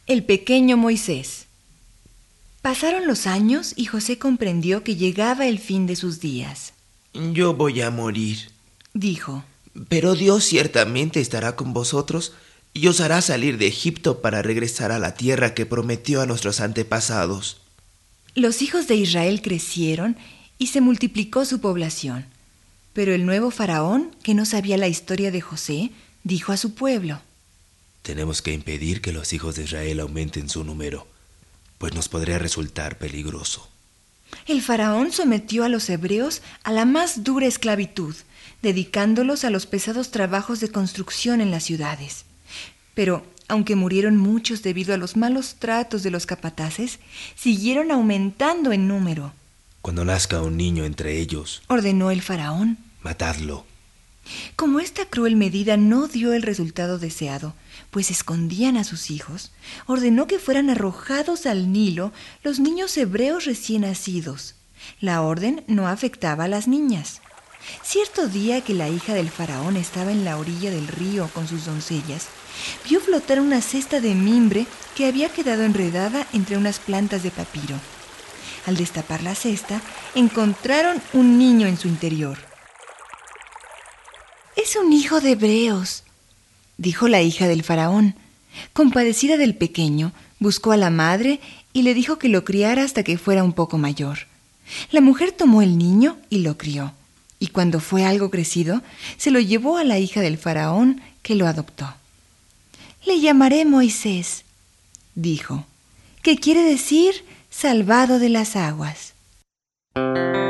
El pequeño Moisés. Pasaron los años y José comprendió que llegaba el fin de sus días. Yo voy a morir, Dijo: pero Dios ciertamente estará con vosotros y os hará salir de Egipto para regresar a la tierra que prometió a nuestros antepasados. Los hijos de Israel crecieron y se multiplicó su población. Pero el nuevo faraón, que no sabía la historia de José, dijo a su pueblo: Tenemos que impedir que los hijos de Israel aumenten su número, pues nos podría resultar peligroso. El faraón sometió a los hebreos a la más dura esclavitud, dedicándolos a los pesados trabajos de construcción en las ciudades. Pero, aunque murieron muchos debido a los malos tratos de los capataces, siguieron aumentando en número. Cuando nazca un niño entre ellos, Ordenó el faraón. matadlo. Como esta cruel medida no dio el resultado deseado, pues escondían a sus hijos, ordenó que fueran arrojados al Nilo los niños hebreos recién nacidos. La orden no afectaba a las niñas. Cierto día que la hija del faraón estaba en la orilla del río con sus doncellas, vio flotar una cesta de mimbre que había quedado enredada entre unas plantas de papiro. Al destapar la cesta, encontraron un niño en su interior. «Es un hijo de hebreos», dijo la hija del faraón. Compadecida del pequeño, buscó a la madre y le dijo que lo criara hasta que fuera un poco mayor. La mujer tomó el niño y lo crió, y cuando fue algo crecido, se lo llevó a la hija del faraón, que lo adoptó. «Le llamaré Moisés», dijo, que quiere decir salvado de las aguas.